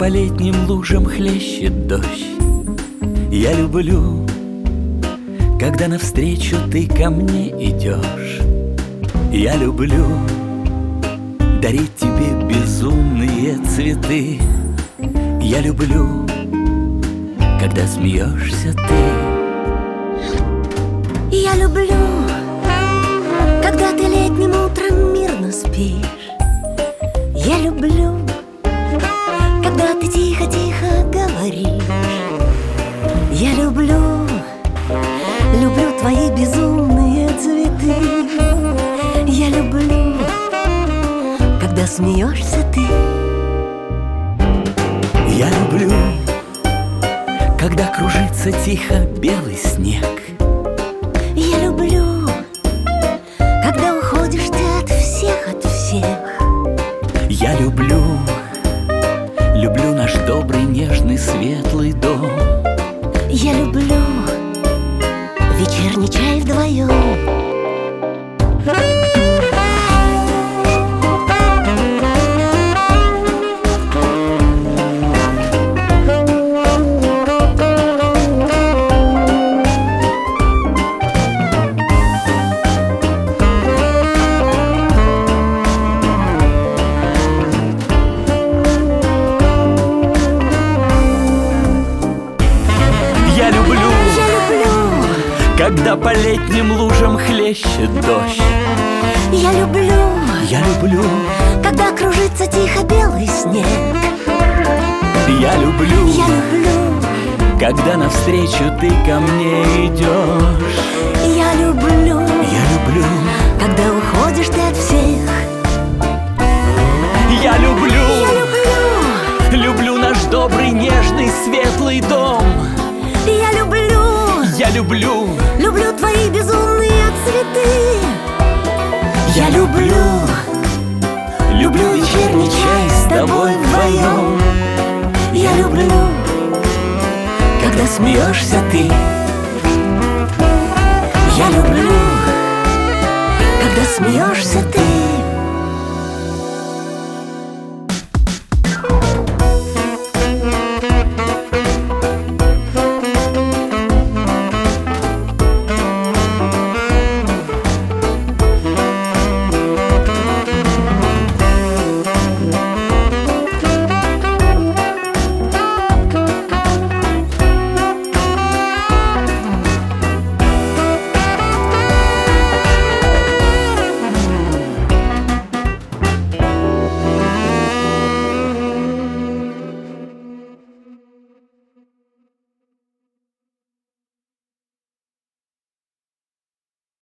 по летним лужам хлещет дождь. Я люблю, когда навстречу ты ко мне идешь. Я люблю дарить тебе безумные цветы. Я люблю, когда смеешься ты. Я люблю, когда ты летним утром мирно спишь. Я люблю, когда ты тихо-тихо говоришь. Я люблю, люблю твои безумные цветы. Я люблю, когда смеешься ты. Я люблю, когда кружится тихо белый снег. Я люблю, когда уходишь ты от всех, от всех. Я люблю, люблю наш добрый, нежный, светлый дом. Я люблю вечерний чай вдвоем. Я люблю, когда по летним лужам хлещет дождь. Я люблю, когда кружится тихо белый снег. Я люблю, когда навстречу ты ко мне идешь. Я люблю, когда уходишь ты от всех. Я люблю наш добрый, нежный, светлый дом. Я люблю твои безумные цветы. Я люблю вечерний чай с тобой вдвоем. Я люблю, когда смеешься ты. я люблю, когда смеешься ты.